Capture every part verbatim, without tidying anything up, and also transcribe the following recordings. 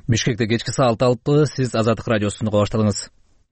Бишкекте кечки саат алты, сиз Азаттык радиосун уга баштадыңыз.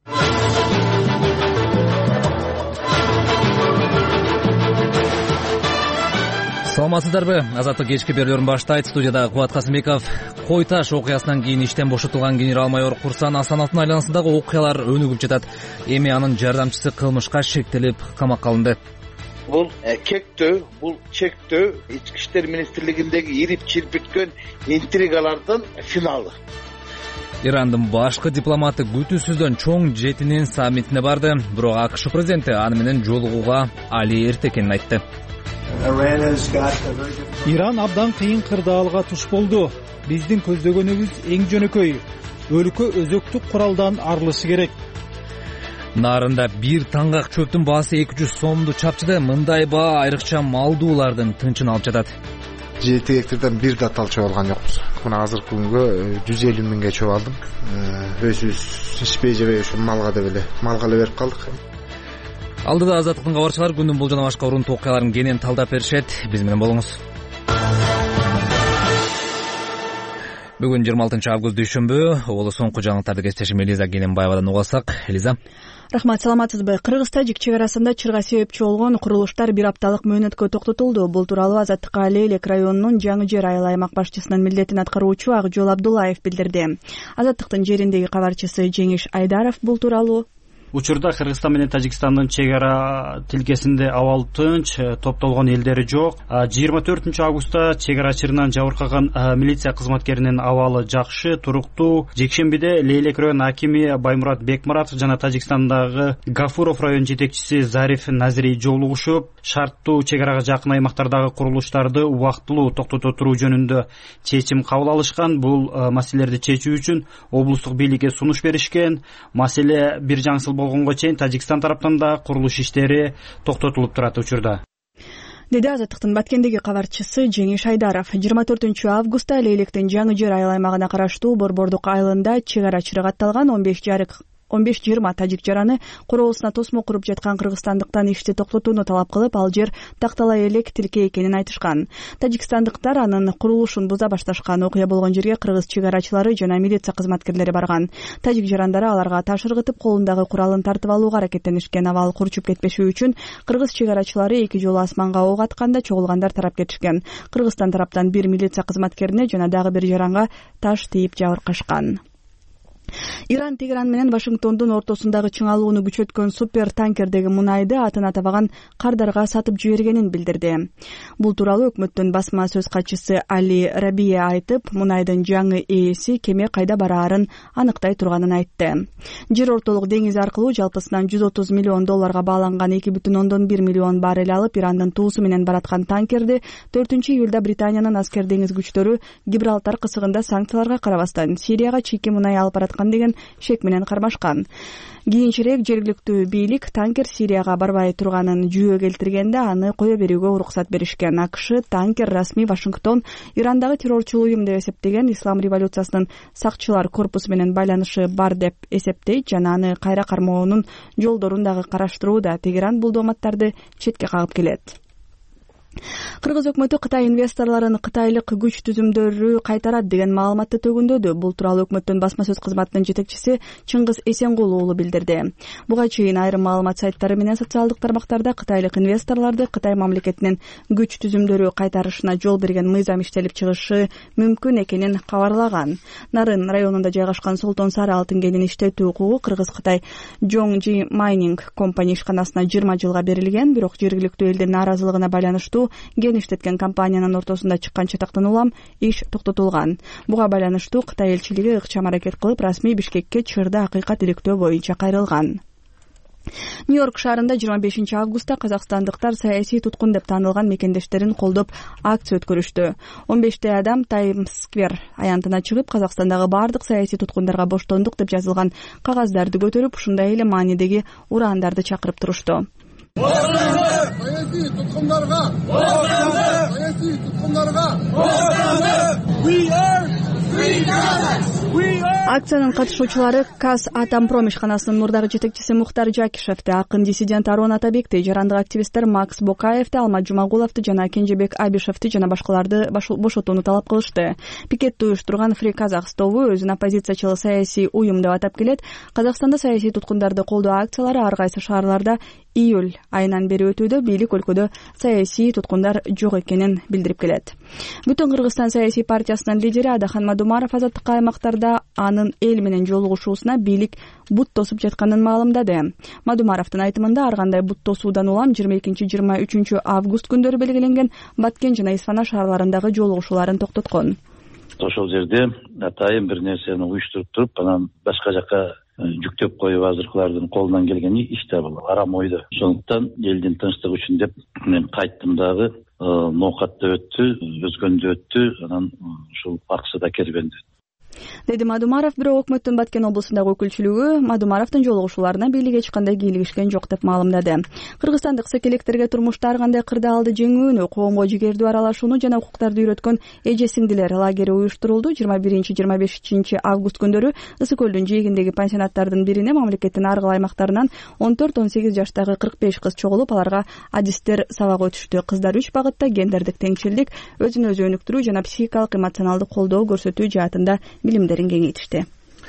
Саламатсыздарбы? Азаттык кечки берүүлөрүн баштайт. Студияда Кубат Касымбеков. Кой Таш окуясынан кийин иштен бошотулган генерал-майор Курсан Асановдун айланасындагы окуялар өнүгүп жатат. Эми анын жардамчысы кылмышка шектелип камакка алынды. Бул кектөө, бул чектөө ички иштер министрлигиндеги ирип чирпиткен интригалардын финалы. Ирандын башкы дипломаты күтүүсүздөн чоң жетинин саммитине барды, бирок АКШ президенти аны менен жолугууга али эрте экенин айтты. Иран абдан кыйын кырдаалга туш болду. Биздин көздөгөнүбүз эң жөнөкөй. Өлкө өзөктүк куралдан арылышы керек. Нарында бир таңгак чөптүн баасы эки жүз сомду чапчыды. Мындай баа айрыкча малдуулардын тынчын алып жатат. Жети гектардан бир да тал чөп алган жокпуз. Мына азыркы күнгө жүз элүү миңге чөп алдым. Өзүбүз ишпей жебей ушу малга деп эле, малга эле берип калдык. Алдыда Азаттыктын кабарчылары күндүн бул жана башка урунтуу окуяларын кенен талдап беришет. Биз менен болуңуз. Бүгүн жыйырма алтынчы август дүйшөмбү. Олу соңку жаңылыктарды кесиптешим Элиза Кененбаевадан угасак. Элиза. Рахмат, саламатсызбы? Кыргыз-тажик чек арасында чырга себепчи болгон курулуштар бир апталык мөөнөткө токтотулду. Бул тууралуу Азаттыкка Лейлек районунун Жаңы Жер айыл аймак башчысынын милдетин аткаруучу Акжол Абдуллаев билдирди. Азаттыктын жериндеги кабарчысы Жеңиш Айдаров бул тууралуу учурда Кыргызстан менен Тажикстандын чек ара тилкесинде абал тынч, топтолгон элдери жок. жыйырма төртүнчү августта чек ара чырынан жабыркаган милиция кызматкеринин абалы жакшы, туруктуу. Жекшембиде Лейлек район акими Баймурат Бекмуратов жана Тажикстандагы Гафуров район жетекчиси Зариф Назири жолугушуп, шарттуу чек арага жакын аймактардагы курулуштарды убактылуу токтото туруу жөнүндө чечим кабыл алышкан. Бул маселелерди чечүү үчүн облустук бийликке сунуш беришкен. Маселе бир жаңсыл болгонго чейин Тажикстан тараптан да курулуш иштери токтотулуп турат учурда. Деди Азаттыктын Баткендеги кабарчысы Жеңиш Айдаров. жыйырма төртүнчү августта Лейлектин Жаңы Жер айыл аймагына караштуу Борбордук айылында чек ара чырык атталган он беш жарык он беш жыйырма тажик жараны короосуна тосмо куруп жаткан кыргызстандыктан ишти токтотууну талап кылып, ал жер тактала элек тилке экенин айтышкан. Тажикстандыктар анын курулушун буза башташкан. Окуя болгон жерге кыргыз чек арачылары жана милиция кызматкерлери барган. Тажик жарандары аларга таш ыргытып, колундагы куралын тартып алууга аракеттенишкен. Абал курчуп кетпеши үчүн кыргыз чек арачылары эки жолу асманга ок атканда чогулгандар тарап кетишкен. Кыргызстан тараптан бир милиция кызматкерине жана дагы бир жаранга таш тийип жабыркашкан. Иран Тегеран менен Вашингтондун ортосундагы чыңалууну күчөткөн супер танкердеги мунайды атын атабаган кардарга сатып жибергенин билдирди. Бул тууралуу өкмөттүн басма сөз катчысы Али Рабие айтып, мунайдын жаңы ээси кеме кайда бараарын аныктай турганын айтты. Жер ортолук деңиз аркылуу жалпысынан жүз отуз миллион долларга бааланган эки бүтүн ондон бир миллион баррель алып, Ирандын туусу менен бараткан танкерди төртүнчү июлда Британиянын аскер деңиз күчтөрү Гибралтар кысыгында санкцияларга карабастан Сирияга чийки мунай алып бараткан деген шек менен кармашкан. Кийинчерээк жергиликтүү бийлик танкер Сирияга барбай турганын жүйө келтиргенде аны кое берүүгө уруксат беришкен. АКШ танкер расмий Вашингтон Ирандагы террорчул уюм деп эсептеген Ислам революциясынын сакчылар корпусу менен байланышы бар деп эсептейт жана аны кайра кармоонун жолдорун дагы караштырууда. Тегеран бул дооматтарды четке кагып келет. Кыргыз өкмөтү Кытай инвесторлорун кытайлык күч түзүмдөрү кайтарат деген маалыматты төгүндөдү. Бул тууралуу өкмөттүн басма сөз кызматынын жетекчиси Чыңгыз Эсенгул уулу билдирди. Буга чейин айрым маалымат сайттары менен социалдык тармактарда кытайлык инвесторлорду Кытай мамлекетинин күч түзүмдөрү кайтарышына жол берген мыйзам иштелип чыгышы мүмкүн экенин кабарлаган. Нарын районунда жайгашкан Солтон Сары алтын кенин иштетүү укугу Кыргыз-Кытай Жоңжи майнинг компания ишканасына жыйырма жылга берилген, бирок жергиликтүү элдин нааразылыгына байланыштуу ген иштеткен компаниянын ортосунда чыккан чатактын улам иш токтотулган. Буга байланыштуу Кытай элчилиги ыкчам аракет кылып, расмий Бишкекке чырда акыйкат иликтөө боюнча кайрылган. Нью-Йорк шаарында жыйырма бешинчи августта казакстандыктар саясий туткун деп таанылган мекендештерин колдоп акция өткөрүштү. он беште адам Таймс-сквер аянтына чыгып, Казакстандагы бардык саясий туткундарга боштондук деп жазылган кагаздарды көтөрүп, ушундай эле маанидеги ураандарды чакырып турушту. Саясий туткундарга! Саясий туткундарга! We are free Kazakhs! We are Акциянын катышуучулары КАЗ Атомпром ишканасынын мурдагы жетекчиси Мухтар Жакишевти, акын диссидент Арон Атабекти, жарандык активисттер Макс Бокаевти, Алмаз Жумагуловду жана Кенжебек Абишевти жана башкаларды бошотууну талап кылышты. Пикетти уюштурган Free Казакс тобу өзүн оппозициячыл саясий уюм деп атап келет. Казакстанда саясий туткундарды колдоо акциялары ар кайсы шаарларда июль айынан бери өтүүдө, бийлик өлкөдө саясий туткундар жок экенин билдирип келет. Бүтүн Кыргызстан саясий партиясынын лидери Адахан Мадумаров азаттыкка аймактарда анын эл менен жолугушуусуна бийлик бут тосуп жатканын маалымдады. Мадумаровдун айтымында ар кандай бут тосуудан улам жыйырма экинчи жыйырма үчүнчү август күндөрү белгиленген Баткен жана Исфана шаарларындагы жолугушууларын токтоткон. Ошол жерде атайын бир нерсени уюштуруп туруп, анан башка жака жүктөп коюп азыркылардын колунан келген иш да бул арам ойду. Ошондуктан элдин тынчтыгы үчүн деп мен кайттым дагы, ноокат да өттү, өзгөн да өттү, анан ушул акча да кербенди. Деди Мадумаров, бирок өкмөттүн Баткен облусундагы өкүлчүлүгү Мадумаровдун жолугушууларына бийлик эч кандай кийлигишкен жок деп маалымдады. Кыргызстандык секелектерге турмушта ар кандай кырдаалды жеңүүнү, коомго жигердүү аралашууну жана укуктарды үйрөткөн эже сиңдилер лагери уюштурулду. жыйырма биринчи жыйырма бешинчи август күндөрү Ысык көлдүн жээгиндеги пансионаттардын бирине мамлекеттин ар кыл аймактарынан он төрт он сегиз жаштагы кырк беш кыз чогулуп, аларга адистер сабак өтүштү. Кыздар үч багытта гендердик теңчилдик, өзүн өзү өнүктүрүү жана психикалык эмоционалдык колдоо көрсөтүү жаатында билимдерин кеңейтишти.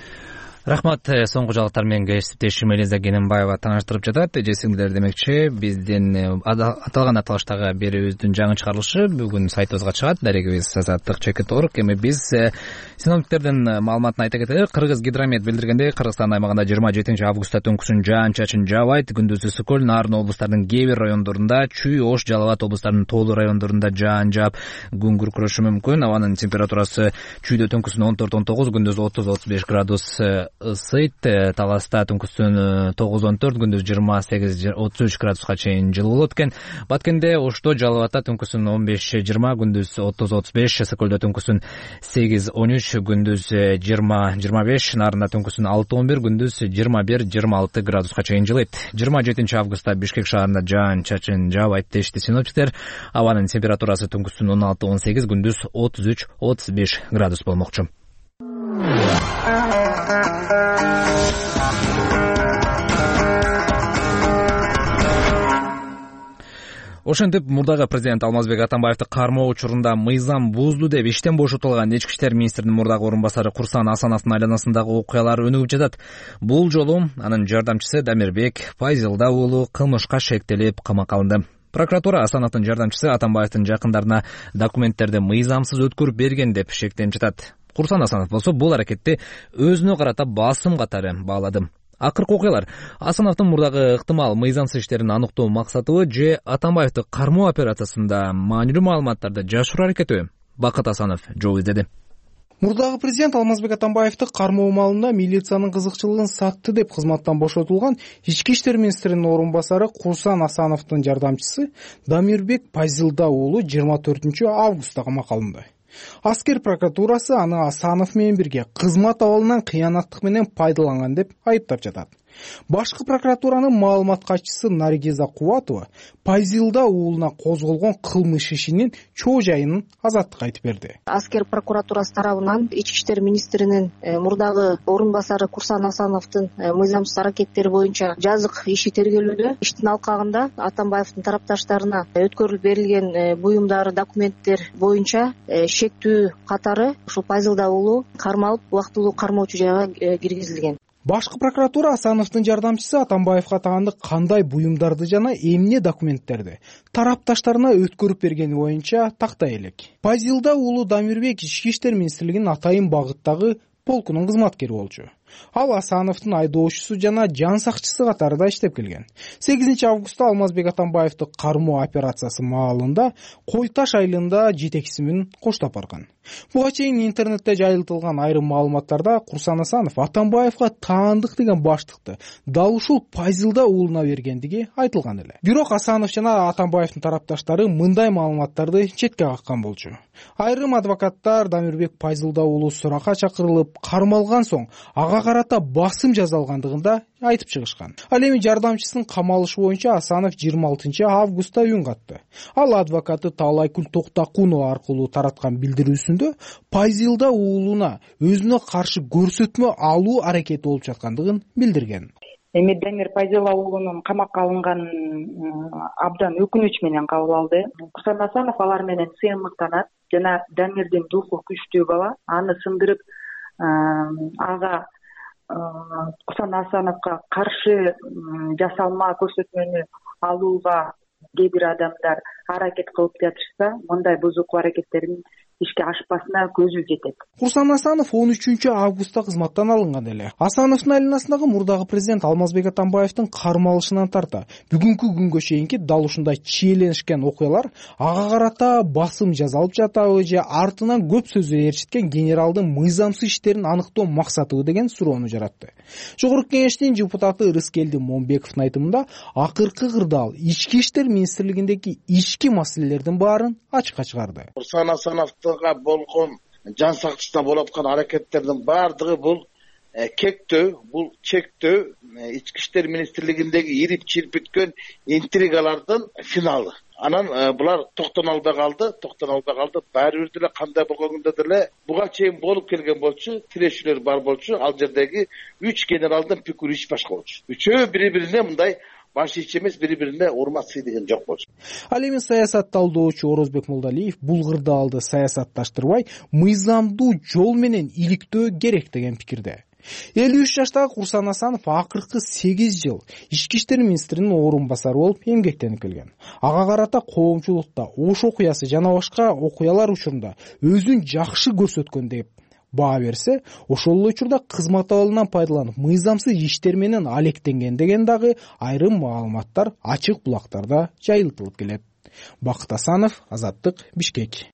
Рахмат. Соңку жаңылыктар менен кесиптешим Элиза Кененбаева тааныштырып жатат. Эже сиңдилер демекчи, биздин аталган аталыштагы берүүбүздүн жаңы чыгарылышы бүгүн сайтыбызга чыгат. Дарегибиз азаттык чекит орг. Эми биз синоптиктердин маалыматын айта кетели. Кыргыз гидромет билдиргендей, Кыргызстан аймагында жыйырма жетинчи августта түнкүсүн жаан-чачын жаабайт. Күндүз Ысык көл, Нарын облустарынын кээ бир райондорунда, Чүй, Ош, Жалал Абад облустарынын тоолуу райондорунда жаан жаап, күн күркүрөшү мүмкүн. Абанын температурасы Чүйдө түнкүсүн он төрт он тогуз, күндүз отуз отуз беш градус ысыйт. Таласта түнкүсүн тогуз он төрт, күндүз жыйырма сегиз отуз үч градуска чейин жылуу болот экен. Баткенде, Ошто, Жалал Абадта түнкүсүн он беш жыйырма, күндүз отуз отуз беш, Ысык көлдө түнкүсүн сегиз он үч, күндүз жыйырма жыйырма беш, Нарында түнкүсүн алты он бир, күндүз жыйырма бир жыйырма алты градуска чейин жылыйт. жыйырма жетинчи августта Бишкек шаарында жаан-чачын жаабайт дешти синоптиктер. Абанын температурасы түнкүсүн он алты он сегиз, күндүз отуз үч отуз беш градус болмокчу. Ошентип, мурдагы президент Алмазбек Атамбаевди кармоо учурунда мыйзам бузду деп иштен бошотулган Ички иштер министринин мурдагы орун басары Курсан Асановдун айланасындагы окуялар өнүгүп жатат. Бул жолу анын жардамчысы Дамирбек Пайзилда уулу кылмышка шектелип камакка алынды. Прокуратура Асановдун жардамчысы Атамбаевдин жакындарына документтерди мыйзамсыз өткөрүп берген деп шектенип жатат. Курсан Асанов болсо бул аракетти өзүнө карата басым катары баалады. Акыркы окуялар Асановдун мурдагы ыктымал мыйзамсыз иштерин аныктоо максатыбы же Атамбаевди кармоо операциясында маанилүү маалыматтарды жашыруу аракети? Бакыт Асанов жооп издеди. Мурдагы президент Алмазбек Атамбаевди кармоо маалында милициянын кызыкчылыгын сатты деп кызматтан бошотулган Ички иштер министринин орун басары Курсан Асановдун жардамчысы Дамирбек Пайзилда уулу жыйырма төртүнчү августта камакка алынды. Аскер прокуратурасы аны Асанов менен бирге кызмат абалынан кыянаттык менен пайдаланган деп айыптап жатат. Башкы прокуратуранын маалымат катчысы Наргиза Кубатова Пайзилда уулуна козголгон кылмыш ишинин чоо жайын азаттыкка айтып берди. Аскер прокуратурасы тарабынан Ички иштер министринин мурдагы орун басары Курсан Асановдун мыйзамсыз аракеттери боюнча жазык иши тергелүүдө. Иштин алкагында Атамбаевдин тарапташтарына өткөрүлүп берилген буюмдар, документтер боюнча шектүү катары ушул Пайзилда уулу кармалып, убактылуу кармоочу жайга киргизилген. Башкы прокуратура Асановдун жардамчысы Атамбаевга тагандык кандай буюмдарды жана эмне документтерди тарапташтарына өткөрүп бергени боюнча тактай элек. Пайзилда уулу Дамирбек Ички иштер министрлигинин атайын багыттагы полкунун кызматкери болчу. Ал Асановдун айдоочусу жана жан сакчысы катарында иштеп келген. сегизинчи августта Алмазбек Атамбаевди кармоо операциясы маалында Кой Таш айылында жетекчиси менен коштоп барган. Буга чейин интернетте жайылтылган айрым маалыматтарда Курсан Асанов Атамбаевга таандык деген баштыкты дал ушул Пайзилда уулуна бергендиги айтылган эле. Бирок Асанов жана Атамбаевдин тарапташтары мындай маалыматтарды четке каккан болчу. Айрым адвокаттар Дамирбек Пайзилда уулу суракка чакырылып, кармалган соң ага ага карата басым жасалгандыгын да айтып чыгышкан. Ал эми жардамчысынын камалышы боюнча Асанов жыйырма алтынчы августта үн катты. Ал адвокаты Таалайкүл Токтакунова аркылуу тараткан билдирүүсүндө Пазилда уулуна өзүнө каршы көрсөтмө алуу аракети болуп жаткандыгын билдирген. Эми Дамир Пазила уулунун камакка алынганын абдан өкүнүч менен кабыл алды. Курсан Асанов алар менен сыймыктанат жана Дамирдин духу күчтүү бала, аны сындырып ага Курсан Асановго каршы жасалма көрсөтмөнү алууга кээ бир адамдар аракет кылып жатышса, мындай бузуку аракеттердин ишке ашпасына көзү жетет. Курсан Асанов он үчүнчү августта кызматтан алынган эле. Асановдун айланасындагы мурдагы президент Алмазбек Атамбаевдин кармалышынан тарта бүгүнкү күнгө чейинки дал ушундай чиеленишкен окуялар ага карата басым жасалып жатабы же артынан көп сөздөр ээрчиткен генералдын мыйзамсыз иштерин аныктоо максатыбы деген суроону жаратты. Жогорку кеңештин депутаты Рыскелди Момбековдун айтымында акыркы кырдаал ички иштер министрлигиндеги ички маселелердин баарын ачыкка чыгарды. Курсан Асанов болгон жан сактышына болуп аткан аракеттердин баардыгы бул кектөө, бул чектөө, ички иштер министрлигиндеги ирип чирпиткөн интригалардын финалы. Анан булар токтоно албай калды, токтоно албай калды. Баары бир деле кандай болгондо деле буга чейин болуп келген болчу, тирешүүлөр бар болчу. Ал жердеги үч генералдын пикири ич башка болчу. Үчөө бири-бирине мындай баш ич эмес, бири-бирине урматсый деген жок болчу. Ал эми саясат талдоочу Орозбек Молдалиев бул кырдаалды саясатташтырбай, мыйзамдуу жол менен иликтөө керек деген пикирде. элүү үч жаштагы Курсан Асанов акыркы сегиз жыл ички иштер министринин орун басары болуп эмгектенип келген. Ага карата коомчулукта Ош окуясы жана башка окуялар учурунда өзүн жакшы көрсөткөн деп баа берсе, ошол эле учурда кызмат абалынан пайдаланып мыйзамсыз иштер менен алектенген деген дагы айрым маалыматтар ачык булактарда жайылтылып келет. Бакыт Асанов, Азаттык, Бишкек.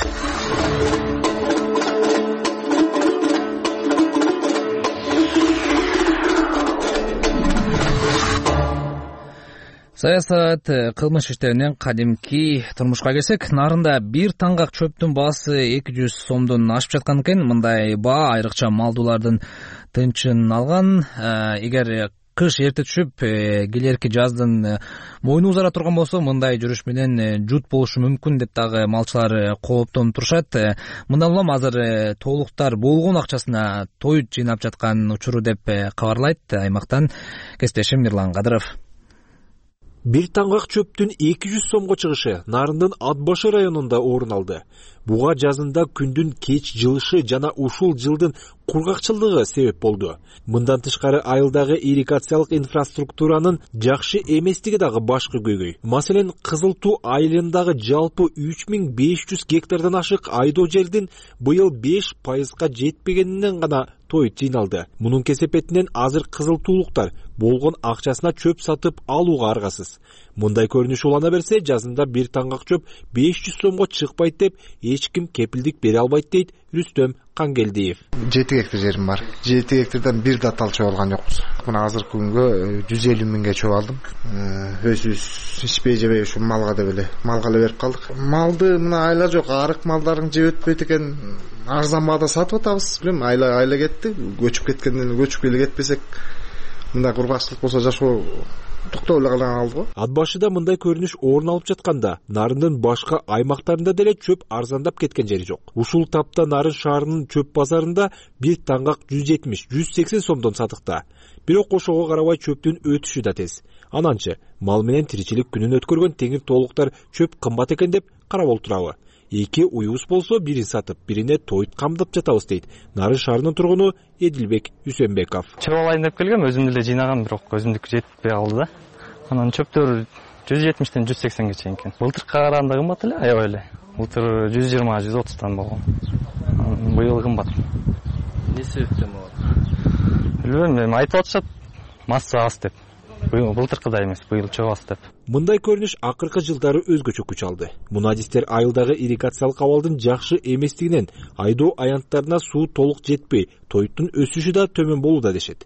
Саясат, кылмыш иштеринен кадимки турмушка келсек, нарында бир таңгак чөптүн баасы эки жүз сомдон ашып жаткан экен. Мындай баа айрыкча малдуулардын тынчын алган. Эгер кыш эрте түшүп, келерки жаздын мойну узара турган болсо, мындай жүрүш менен жут болушу мүмкүн деп дагы малчылар кооптонуп турушат. Мындан улам азыр толуктар болгон акчасына той жыйнап жаткан учуру деп кабарлайт аймактан кесиптешим Мирлан Кадыров. Бир таңгак чөптүн эки жүз сомго чыгышы Нарындын Атбашы районунда орун алды. Буга жазында күндүн кеч жылышы жана ушул жылдын кургакчылыгы себеп болду. Мындан тышкары айылдагы ирригациялык инфраструктуранын жакшы эместиги дагы башкы көйгөй. Маселен, Кызыл Туу айылындагы жалпы үч миң беш жүз гектардан ашык айдоо жердин быйыл беш пайызга жетпегенинен гана той жыйналды. Мунун кесепетинен азыр кызыл туулуктар болгон акчасына чөп сатып алууга аргасыз. Мындай көрүнүш улана берсе, жазында бир таңгак чөп беш жүз сомго чыкпайт деп эч ким кепилдик бере албайт дейт Рүстөм Кангелдиев. жети гектар жерим бар. жети гектардан бир да талча болгон жокпуз. Мына азыркы күнгө жүз элүү миңге чөп алдым. Өзүбүз ичпей жебей ушу малга деп эле, малга эле берип калдык. Малды мына айла жок, арык малдарын жеп өтпөйт экен. Арзан баада сатып атабыз. Билем, айла айла кетти. Көчүп кеткенден көчүп келе кетпесек, мындай кургакчылык болсо жашоо токтоп эле калган алды го. Атбашыда мындай көрүнүш орун алып жатканда, Нарындын башка аймактарында деле чөп арзандап кеткен жери жок. Ушул тапта Нарын шаарынын чөп базарында бир таңгак жүз жетимиш жүз сексен сомдон сатыкта. Бирок ошого карабай чөптүн өтүшү да тез. Ананчы мал менен тиричилик күнүн өткөргөн теңир тоолуктар чөп кымбат экен деп карап олтурабы. Эки уюбуз болсо бирин сатып, бирине тойт камдап жатабыз дейт Нарын шаарынын тургуну Эдилбек Үсөнбеков. Чөп алайын деп келгем, өзүм деле жыйнагам, бирок өзүмдүкү жетпей калды да. Анан чөптөр жүз жетимиштен жүз сексенге чейин экен. Былтыркыга караганда кымбат эле, аябай эле. Былтыр жүз жыйырма жүз отуздан болгон. Быйыл кымбат. Эмне себептен болот? Билбейм, эми айтып атышат, масса аз деп. Былтыркыдай эмес, быйыл чөп аз деп. Мындай көрүнүш акыркы жылдары өзгөчө күч алды. Мунадистер айылдагы ирригациялык абалдын жакшы эместигинен айдоо аянттарына суу толук жетпей, тоюттун өсүшү да төмөн болууда дешет.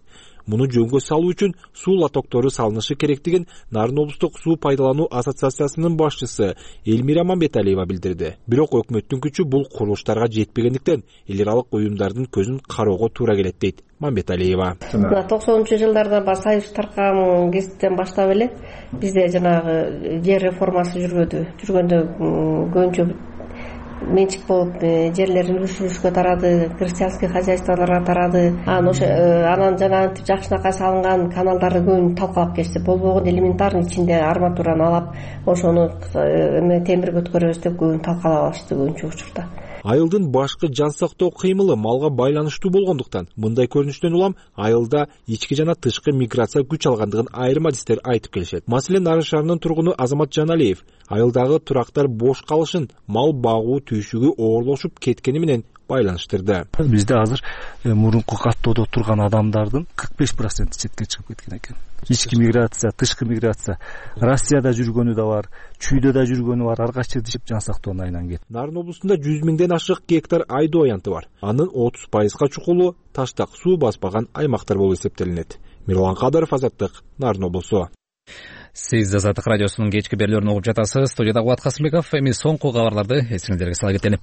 муну жөнгө салуу үчүн суу лотоктору салынышы керектигин Нарын облустук суу пайдалануу ассоциациясынын башчысы Элмира Мамбеталиева билдирди. Бирок өкмөттүн күчү бул курулуштарга жетпегендиктен эл аралык уюмдардын көзүн кароого туура келет дейт Мамбеталиева. токсонунчу жылдарда баягы союз таркаган кезден баштап эле бизде жанагы жер реформасы жүргөдү. Жүргөндө көбүнчө менчик болуп жерлер үлүш үлүшкө тарады, крестьянский хозяйстволорго тарады. Анан ошо анан жанагынтип жакшынакай салынган каналдарды көбүн талкалап кетти. Болбогон элементарный ичинде арматураны алып, ошону темирге өткөрөбүз деп көбүн талкалап алышты көбүнчө учурда. Айылдын башкы жан сактоо кыймылы малга байланыштуу болгондуктан мындай көрүнүштөн улам айылда ички жана тышкы миграция күч алгандыгын айрым адистер айтып келишет. Маселен, Нарын шаарынын тургуну Азамат Жаналиев айылдагы турактар бош калышын мал багуу түйшүгү оорлошуп кеткени менен байланыштырды. Бизде азыр мурунку каттоодо турган адамдардын кырк беш проценти четке чыгып кеткен экен. Ички миграция, тышкы миграция, Россияда жүргөнү да бар, чүйдө да жүргөнү бар, ар кайсы жерде жан сактоонун айынан кетти. Нарын облусунда жүз миңден ашык гектар айдоо аянты бар. Анын отуз пайызга чукулу таштак суу баспаган аймактар болуп эсептелинет. Мирлан Кадыров, Азаттык, Нарын облусу. Сиз Азаттык радиосунун кечки берүүлөрүн угуп жатасыз. Студияда Кубат Касымбеков. Эми соңку кабарларды эсиңиздерге сала кетели.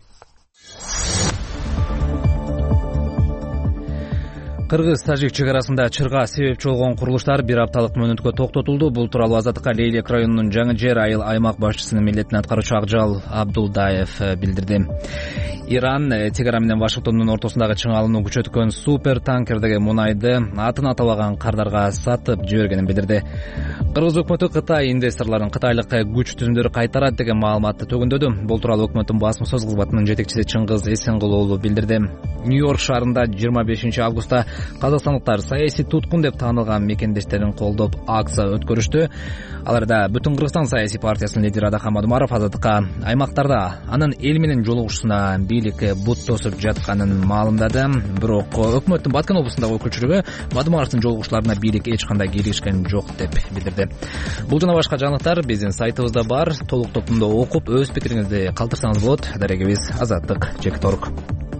Кыргыз-Тажик чек арасында чырга себепчи болгон курулуштар бир апталык мөөнөткө токтотулду. Бул тууралуу Азаттыкка Лейлек районунун Жаңы Жер айыл аймак башчысынын милдетин аткаруучу Акжал Абдулдаев билдирди. Иран Тегеран менен Вашингтондун ортосундагы чыңалууну күчөткөн супер танкердеги мунайды атын атабаган кардарга сатып жибергенин билдирди. Кыргыз өкмөтү Кытай инвесторлорун кытайлык күч түзүмдөрү кайтарат деген маалыматты төгүндөдү. Бул тууралуу өкмөттүн басма сөз кызматынын жетекчиси Чыңгыз Эсенгулов билдирди. Нью-Йорк шаарында жыйырма бешинчи августта казакстандыктар саясий туткун деп таанылган мекендештерин колдоп акция өткөрүштү. Аларда Бүтүн Кыргызстан саясий партиясынын лидери Адахам Адумаров Азаттыкка аймактарда анын эл менен жолугушуусуна бийлик бут тосуп жатканын маалымдады. Бирок өкмөттүн Баткен облусундагы өкүлчүлүгү Адумаровдун жолугушууларына бийлик эч кандай киришкен жок деп билдирди. Бул жана башка жаңылыктар биздин сайтыбызда бар. Толук топунда окуп өз пикириңизди калтырсаңыз болот. Дарегибиз Азаттык чек точка орг.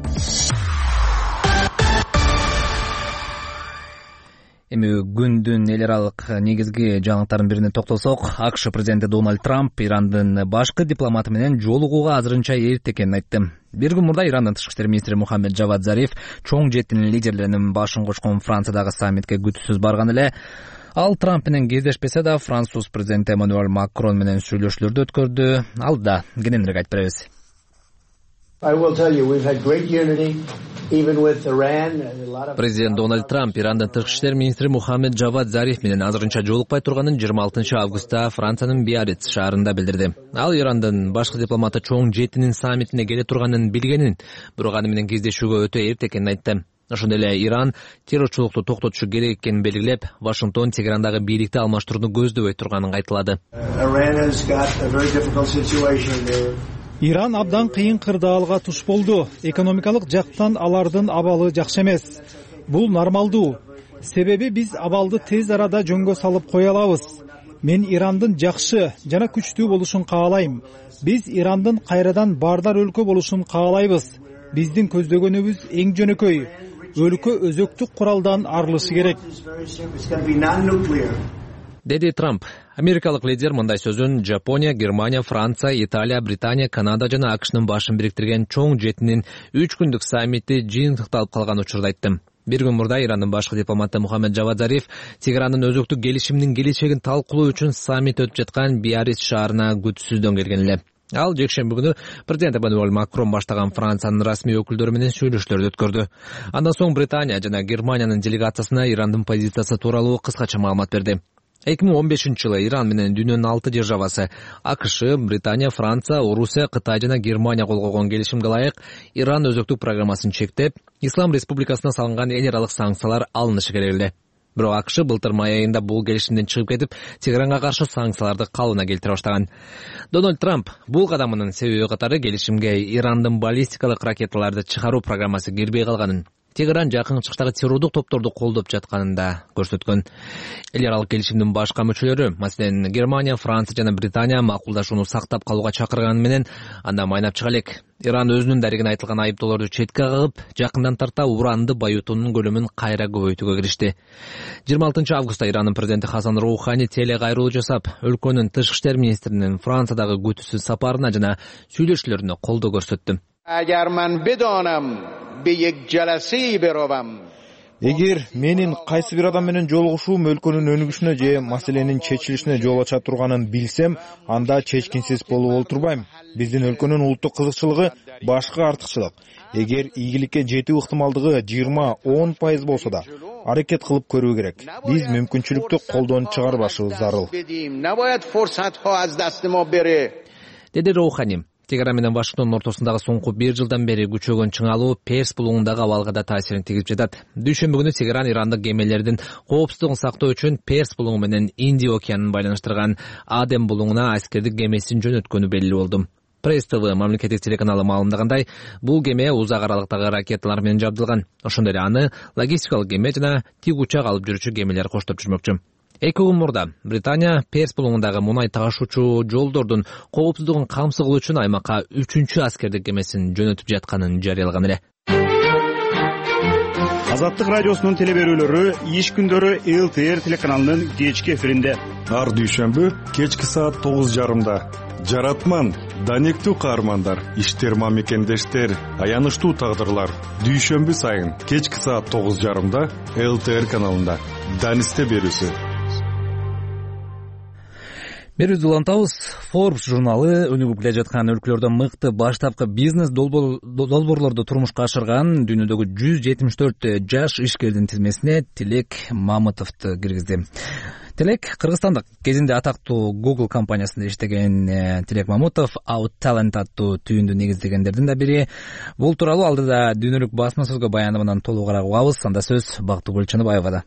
Эми күндүн эл аралык негизги жаңылыктардын бирине токтолсок, АКШ президенти Дональд Трамп Ирандын башкы дипломаты менен жолугууга азырынча эрте экенин айтты. Бир күн мурда Ирандын тышкы иштер министри Мухаммед Джавад Зариф чоң жетинин лидерлеринин башын кочкон Франциядагы саммитке күтүүсүз барган эле. Ал Трамп менен кездешпесе да, Француз президенти Эммануэль Макрон менен сүйлөшүүлөрдү өткөрдү. Алда кененирээк айтып беребиз. Президент Дональд Трамп Ирандын тышкы иштер министри Мухаммед Джавад Зариф менен азырынча жолукпай турганын жыйырма алтынчы августта Франциянын Биарриц шаарында билдирди. Ал Ирандын башкы дипломаты чоң жетинин саммитине келе турганын билгенин, бирок аны менен кездешүүгө өтө эрте экенин айтты. Ошондой эле Иран террорчулукту токтотушу керек экенин белгилеп, Вашингтон Тегерандагы бийликти алмаштырууну көздөбөй турганын айтылады. Иран абдан кыйын кырдаалга туш болду. Экономикалык жактан алардын абалы жакшы эмес. Бул нормалдуу. Себеби биз абалды тез арада жөнгө салып кое алабыз. Мен Ирандын жакшы жана күчтүү болушун каалайм. Биз Ирандын кайрадан бардар өлкө болушун каалайбыз. Биздин көздөгөнүбүз эң жөнөкөй. Өлкө өзөктүк куралдан арылышы керек, деди Трамп. Америкалык лидер мындай сөзүн Жапония, Германия, Франция, Италия, Британия, Канада жана АКШнын башын бириктирген чоң жетинин үч күндүк саммити жыйынтыкталып калган учурда айтты. Бир күн мурда Ирандын башкы дипломаты Мухаммед Джавад Зариф Тегерандын өзөктүк келишиминин келечегин талкуулоо үчүн саммит өтүп жаткан Биарриц шаарына күтүүсүздөн келген эле. Ал жекшемби күнү президент Эммануэль Макрон баштаган Франциянын расмий өкүлдөрү менен сүйлөшүүлөрдү өткөрдү. Андан соң Британия жана Германиянын делегациясына Ирандын позициясы тууралуу кыскача маалымат берди. эки миң он бешинчи жылы Иран менен дүйнөнүн алты державасы АКШ, Британия, Франция, Орусия, Кытай жана Германия кол койгон келишимге ылайык Иран өзөктүк программасын чектеп, Ислам Республикасына салынган эл аралык санкциялар алынышы керек эле. Бирок АКШ былтыр май айында бул келишимден чыгып кетип, Тегеранга каршы санкцияларды калыбына келтире баштаган. Дональд Трамп бул кадамынын себеби катары келишимге Ирандын баллистикалык ракеталарды чыгаруу программасы кирбей калганын, Тегеран жакын чыгыштагы террордук топторду колдоп жатканын да көрсөткөн. Эл аралык келишимдин башка мүчөлөрү, маселен Германия, Франция жана Британия макулдашууну сактап калууга чакырганы менен анда майнап чыга элек. Иран өзүнүн дарегине айтылган айыптоолорду четке кагып, жакындан тарта уранды байытуунун көлөмүн кайра көбөйтүүгө киришти. жыйырма алтынчы августта Ирандын президенти Хасан Роухани теле кайрылуу жасап, өлкөнүн тышкы иштер министринин Франциядагы күтүүсүз сапарына жана сүйлөшүүлөрүнө колдоо көрсөттү. Эгер менин кайсы бир адам менен жолугушуум өлкөнүн өнүгүшүнө же маселенин чечилишине жол ача турганын билсем, анда чечкинсиз болуп олтурбайм. Биздин өлкөнүн улуттук кызыкчылыгы башка артыкчылык. Эгер ийгиликке жетүү ыктымалдыгы жыйырма он пайыз болсо да, аракет кылып көрүү керек. Биз мүмкүнчүлүктү колдон чыгарбашыбыз зарыл. Деди Роухани. Тегеран менен Вашингтондун ортосундагы соңку бир жылдан бери күчөгөн чыңалуу Перс булугундагы абалга да таасирин тийгизип жатат. Дүйшөмбү күнү Тегеран ирандык кемелердин коопсуздугун сактоо үчүн Перс булугу менен Индия океанын байланыштырган Адем булугуна аскердик кемесин жөнөткөнү белгилүү болду. Пресс ТВ мамлекеттик телеканалы маалымдагандай, бул кеме узак аралыктагы ракеталар менен жабдылган. Ошондой эле аны логистикалык кеме жана тик учак алып жүрүүчү кемелер коштоп жүрмөкчү. Эки күн мурда Британия Перс булугундагы мунай ташуучу жолдордун коопсуздугун камсыз кылуу үчүн аймакка үчүнчү аскердик кемесин жөнөтүп жатканын жарыялаган эле. Азаттык радиосунун телеберүүлөрү иш күндөрү эл ти эр телеканалынын кечки эфиринде. Ар дүйшөмбү кечки саат тогуз жарымда. Жаратман, данектүү каармандар, иштер мамекендештер, аянычтуу тагдырлар. Дүйшөмбү сайын кечки саат тогуз жарымда эл ти эр каналында. Данисте берүүсү. Берүүбүздү улантабыз. Forbes журналы өнүгүп келе жаткан өлкөлөрдө мыкты баштапкы бизнес долбоорлорду турмушка ашырган дүйнөдөгү жүз жетимиш төрт жаш ишкердин тизмесине Тилек Мамытовду киргизди. Тилек кыргызстандык, кезинде атактуу Google компаниясында иштеген Тилек Мамытов OutTalent аттуу түйүндү негиздегендердин да бири. Бул тууралуу алдыда дүйнөлүк басма сөзгө баяндамадан толугураак угабыз. Анда сөз Бактыгүл Чыныбаевада.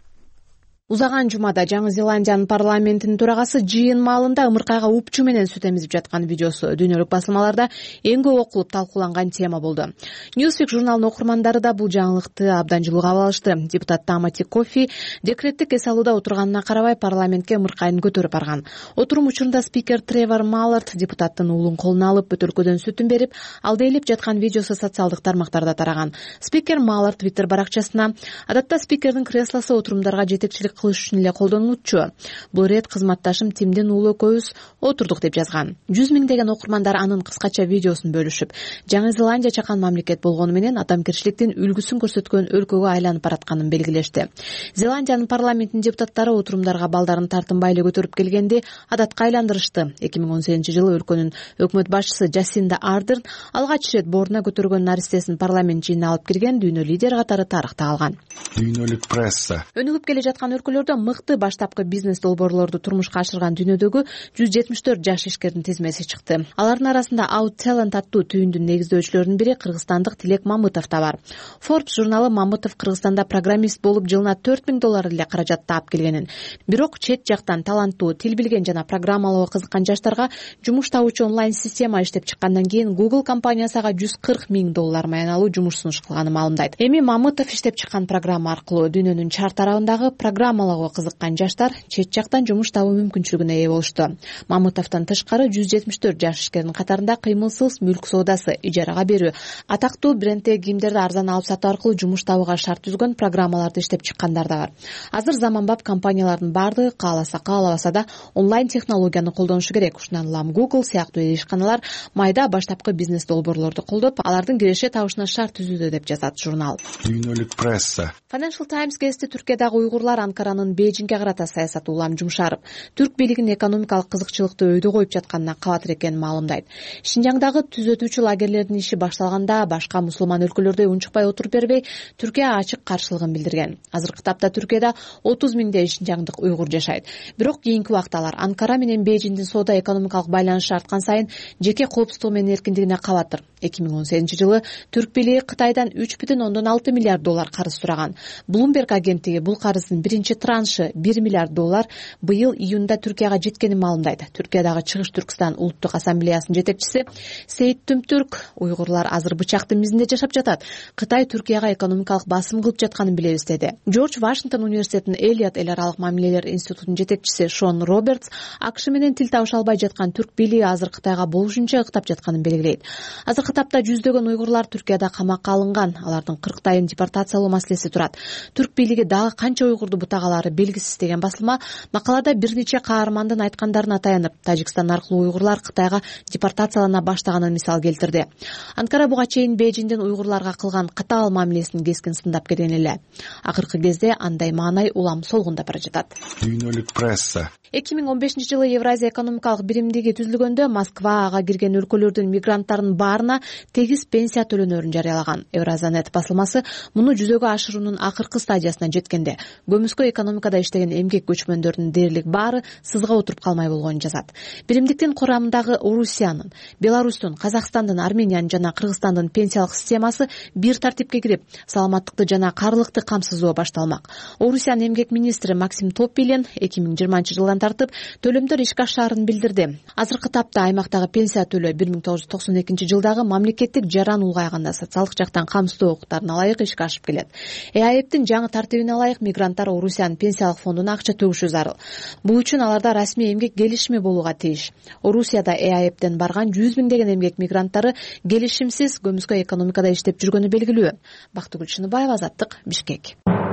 Узаган жумада Жаңы Зеландиянын парламентинин төрагасы жыйын маалында ымыркайга упчу менен сүт эмизип жаткан видеосу дүйнөлүк басылмаларда эң көп окулуп талкууланган тема болду. Newsweek журналынын окурмандары да бул жаңылыкты абдан жылуу кабыл алышты. Депутат Тамати Кофи декреттик эс алууда отурганына карабай парламентке ымыркайын көтөрүп барган. Отурум учурунда спикер Тревор Маллард депутаттын уулун колуна алып бөтөлкөдөн сүтүн берип, алда элеп жаткан видеосу социалдык тармактарда тараган. Спикер Маллард Twitter баракчасына: "Адатта спикердин креслосу отурумдарга жетекчилик кылыш үчүн эле колдонулчу. Бул рет кызматташым Тимдин уулу экөөбүз отурдук" деп жазган. жүз миңдеген окурмандар анын кыскача видеосун бөлүшүп, Жаңы Зеландия чакан мамлекет болгону менен адамгерчиликтин үлгүсүн көрсөткөн өлкөгө айланып баратканын белгилешти. Зеландиянын парламентинин депутаттары отурумдарга балдарын тартынбай эле көтөрүп келгенди адатка айландырышты. эки миң он сегизинчи жылы өлкөнүн өкмөт башчысы Жасинда Ардерн алгач ирет боруна көтөргөн наристесин парламент жыйынына алып кирген дүйнө лидер катары тарыхта калган. Дүйнөлүк пресса. Өнүгүп келе жаткан өлкөлөрдө мыкты баштапкы бизнес долбоорлорду турмушка ашырган дүйнөдөгү жүз жетимиш төрт жаш ишкердин тизмеси чыкты. Алардын арасында OutTalent аттуу түйүндүн негиздөөчүлөрүнүн бири кыргызстандык Тилек Мамытов да бар. Forbes журналы Мамытов Кыргызстанда программист болуп жылына төрт миң доллар эле каражат таап келгенин, бирок чет жактан таланттуу, тил билген жана программалоого кызыккан жаштарга жумуш табуучу онлайн система иштеп чыккандан кийин Google компаниясы ага жүз кырк миң доллар маяналуу жумуш сунуш кылганын маалымдайт. Эми Мамытов иштеп чыккан программа аркылуу дүйнөнүн чар тарабындагы программалоого кызыккан жаштар чет жактан жумуш табуу мүмкүнчүлүгүнө ээ болушту. Мамытовдон тышкары жүз жетимиш төрт жаш ишкердин катарында кыймылсыз мүлк соодасы, ижарага берүү, атактуу брендтеги кийимдерди арзан алып сатуу аркылуу жумуш табууга шарт түзгөн программаларды иштеп чыккандар да бар. Азыр заманбап компаниялардын бардыгы кааласа каалабаса да онлайн технологияны колдонушу керек. Ушундан улам Google сыяктуу иш каналар майда баштапкы бизнес долбоорлорду колдоп, алардын киреше табышына шарт түзүүдө деп жазат журнал. Дүйнөлүк пресса. Financial Times гезити Түркиядагы уйгурлар Анкаранын Бейжиңге карата саясаты улам жумшарып, түрк бийлигинин экономикалык кызыкчылыкты өйдө коюп жатканына кабатыр экенин маалымдайт. Шинжаңдагы түзөтүүчү лагерлердин иши башталганда башка мусулман өлкөлөрдөй унчукпай отуруп бербей, Түркия ачык каршылыгын билдирген. Азыркы тапта Түркияда отуз миңдей шинжаңдык уйгур жашайт. Бирок кийинки убакта алар Анкара менен Бейжиңдин соода экономикалык байланышы арткан сайын жеке коопсуздугу менен эркиндигине кабатыр. эки миң он сегизинчи жылы түрк бийлиги Кытайдан үч бүтүн ондон алты миллиард доллар карыз сураган. Bloomberg агенттиги бул карыздын биринчи траншы бир миллиард доллар быйыл июнда Түркияга жеткенин маалымдайт. Түркиядагы Чыгыш Түркстан улуттук ассамблеясынын жетекчиси Сейит Түмтүрк уйгурлар азыр бычактын мизинде жашап жатат. Кытай Түркияга экономикалык басым кылып жатканын билебиз деди. Джордж Вашингтон университетинин Элиот эл аралык мамилелер институтунун жетекчиси Шон Робертс АКШ менен тил табыша албай жаткан түрк бийлиги азыр Кытайга болушунча ыктап жатканын белгилейт. Азыркы тапта жүздөгөн уйгурлар Түркияда камакка алынган, алардын кырктайын депортациялоо маселеси турат. Түрк бийлиги дагы канча уйгурду бутагалары белгисиз деген басылма макалада бир нече каармандын айткандарына таянып, Тажикстан аркылуу уйгурлар Кытайга депортациялана баштаганын мисал келтирди. Анкара буга чейин Бейжиңдин уйгурларга кылган катаал мамилесин кескин сындап келген эле. Акыркы кезде андай маанай улам солгундап бара жатат. Дүйнөлүк пресса эки миң он бешинчи жылы Евразия экономикалык биримдиги түзүлгөндө Москва ага кирген өлкөлөрдүн мигранттарынын баарына тегиз пенсия төлөнөрүн жарыялаган. Евразанет басылмасы муну жүзөгө ашыруунун акыркы стадиясына жеткенде көмүскө экономикада иштеген эмгек көчмөндөрдүн дээрлик баары сызга отуруп калмай болгонун жазат. Биримдиктин курамындагы Орусиянын, Беларустун, Казакстандын, Армениянын жана Кыргызстандын пенсиялык системасы бир тартипке кирип, саламаттыкты жана карылыкты камсыздоо башталмак. Орусиянын эмгек министри Максим Топилин эки миң жыйырманчы жылдан тартып төлөмдөр ишке ашаарын билдирди. Азыркы тапта аймактагы пенсия төлөө бир миң тогуз жүз токсон экинчи жылдагы мамлекеттик жаран улгайганда социалдык жактан камсыздоо укуктарына ылайык ишке ашып келет. ЭАЭптин жаңы тартибине ылайык мигранттар Орусиянын пенсиялык фондуна акча төгүшү зарыл. Бул үчүн аларда расмий эмгек келишими болууга тийиш. Орусияда ЭАЭптен барган жүз миңдеген эмгек мигранттары келишимсиз көмүскө экономикада иштеп жүргөнү белгилүү. Бактыгүл Шыныбаева, Азаттык, Бишкек.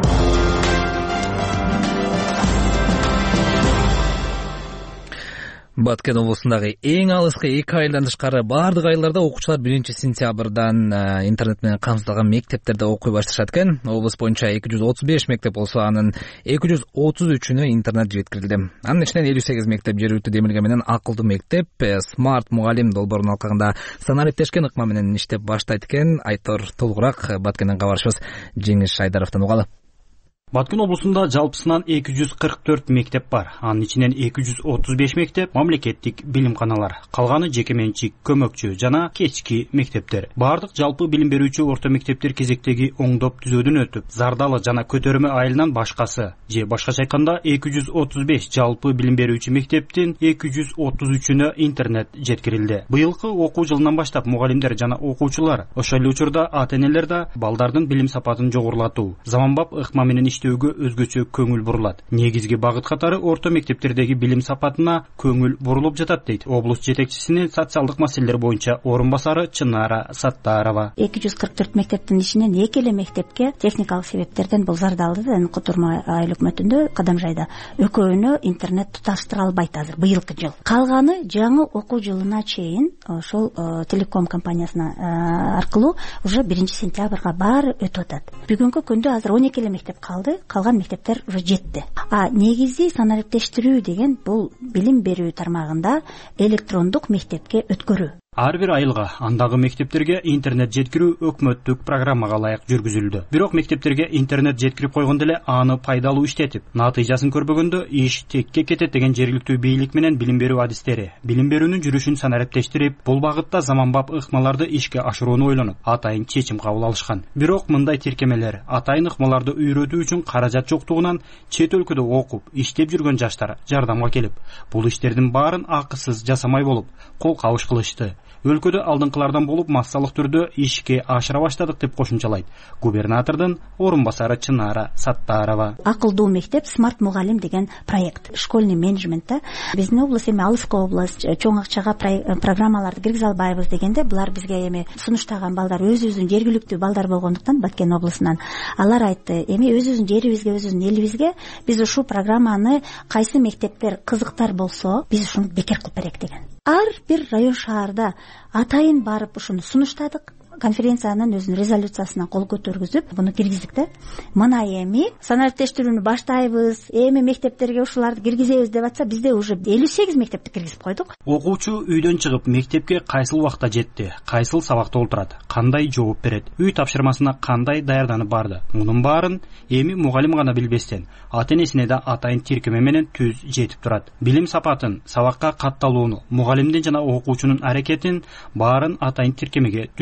Баткен облусундагы эң алыскы эки айылдан тышкары бардык айылдарда окуучулар биринчи сентябрдан интернет менен камсыздалган мектептерде окуй башташат экен. Облус боюнча эки жүз отуз беш мектеп болсо, анын эки жүз отуз үчүнө интернет жеткирилди. Анын ичинен элүү сегиз мектеп жергиликтүү демилге менен акылдуу мектеп, смарт мугалим долбоорун алкагында санариптешкен ыкма менен иштеп баштайт экен. Айтор толугураак Баткенден кабарчыбыз Жеңиш Айдаровдон угалы. Баткен облусунда жалпысынан эки жүз кырк төрт мектеп бар. Анын ичинен эки жүз отуз беш мектеп мамлекеттик билимканалар, калганы жеке менчик, көмөкчү жана кечки мектептер. Бардык жалпы билим берүүчү орто мектептер кезектеги оңдоп түзөөдөн өтүп, Зардалы жана Көтөрмө айылынан башкасы, же башкача айтканда эки жүз отуз беш жалпы билим берүүчү мектептин эки жүз отуз үчүнө интернет жеткирилди. Быйылкы окуу жылынан баштап мугалимдер жана окуучулар, ошол эле учурда ата-энелер да балдардын билим сапатын жогорулатуу, заманбап ыкма менен иштөөгө өзгөчө көңүл бурулат. Негизги багыт катары орто мектептердеги билим сапатына көңүл бурулуп жатат дейт облус жетекчисинин социалдык маселелер боюнча орун басары Чынара Саттарова. эки жүз кырк төрт мектептин ичинен эки эле мектепке техникалык себептерден бул Зардалды жана Котормо айыл өкмөтүндө Кадамжайда экөөнө интернет туташтыра албайт азыр быйылкы жыл. Калганы жаңы окуу жылына чейин ошол телеком компаниясына аркылуу уже биринчи сентябрга баары өтүп атат. Бүгүнкү күндө азыр он эки эле мектеп калды. Калган мектептер уже жетти. А негизи санариптештирүү деген бул билим берүү тармагында электрондук мектепке өткөрүү. Ар бир айылга андагы мектептерге интернет жеткирүү өкмөттүк программага ылайык жүргүзүлдү. Бирок мектептерге интернет жеткирип койгондо эле аны пайдалуу иштетип, натыйжасын көрбөгөндө иш текке кетет деген жергиликтүү бийлик менен билим берүү адистери билим берүүнүн жүрүшүн санариптештирип, бул багытта заманбап ыкмаларды ишке ашырууну ойлонуп, атайын чечим кабыл алышкан. Бирок мындай тиркемелер атайын ыкмаларды үйрөтүү үчүн каражат жоктугунан чет өлкөдө окуп, иштеп жүргөн жаштар жардамга келип, бул иштердин баарын акысыз жасамай болуп, кол кабыш кылышты. Өлкөдө алдыңкылардан болуп массалык түрдө ишке ашыра баштадык деп кошумчалайт губернатордун орун басары Чынара Саттарова. Акылдуу мектеп, смарт мугалим деген проект. Школьный менеджментте биздин облус эми алыскы облус, чоң акчага программаларды киргизе албайбыз дегенде, булар бизге эми сунуштаган балдар өзүбүздүн жергиликтүү балдар болгондуктан Баткен облусунан алар айтты, эми өзүбүздүн жерибизге, өзүбүздүн элибизге биз ушул программаны кайсы мектептер кызыктар болсо, биз ушуну бекер кылып берек деген. Ар бир район шаарда атайын барып ушуну сунуштадык. Конференциянын өзүнүн резолюциясына кол көтөргүзүп, буну киргиздик да. Мына эми санариптештирүүнү баштайбыз, эми мектептерге ушуларды киргизебиз деп атса, бизде уже элүү сегиз мектепти киргизип койдук. Окуучу үйдөн чыгып мектепке кайсыл убакта жетти, кайсыл сабакта олтурат, кандай жооп берет, үй тапшырмасына кандай даярданып барды. Мунун баарын эми мугалим гана билбестен, ата-энесине да атайын тиркеме менен түз жетип турат. Билим сапатын, сабакка катталууну, мугалимдин жана окуучунун аракетин баарын атайын тиркемеге түшкөндөй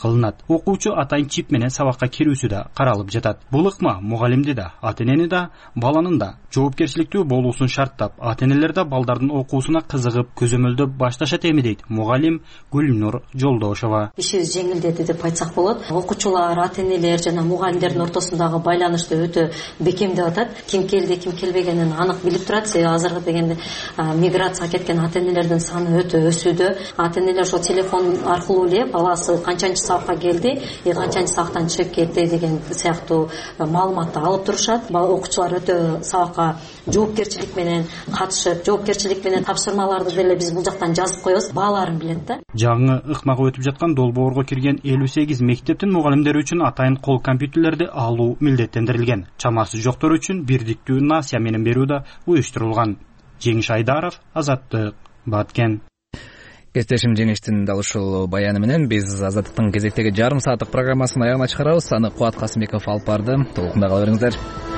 кылынат. Окуучу атайын чип менен сабакка кирүүсү да каралып жатат. Бул ыкма мугалимди да, ата энени да, баланын да жоопкерчиликтүү болуусун шарттап, ата энелер да балдардын окуусуна кызыгып, көзөмөлдөп башташат эми дейт мугалим Гүлнур Жолдошова. Ишибиз жеңилдеди деп айтсак болот. Окуучулар, ата энелер жана мугалимдердин ортосундагы байланышты өтө бекемдеп атат. Ким келди, ким келбегенин анык билип турат. Азыркы дегенде миграцияга кеткен ата энелердин саны өтө өсүүдө. Ата энелер ошо телефон аркылуу эле баласы канчанчы сабакка келди, канчанчы сабактан чыгып кетти деген сыяктуу маалыматты алып турушат. Окуучулар өтө сабакка жоопкерчилик менен катышып, жоопкерчилик менен тапшырмаларды деле биз бул жактан жазып коебуз, бааларын билет да. Жаңы ыкмага өтүп жаткан долбоорго кирген элүү сегиз мектептин мугалимдери үчүн атайын кол компьютерлерди алуу милдеттендирилген. Чамасы жоктор үчүн бирдиктүү насыя менен берүү да уюштурулган. Жеңиш Айдаров, Азаттык, Баткен. Кесиптешим Жеңиштин дал ушул баяны менен биз Азаттыктын кезектеги жарым сааттык программасын аягына чыгарабыз. Аны Кубат Касымбеков алып барды. Толкунда кала бериңиздер.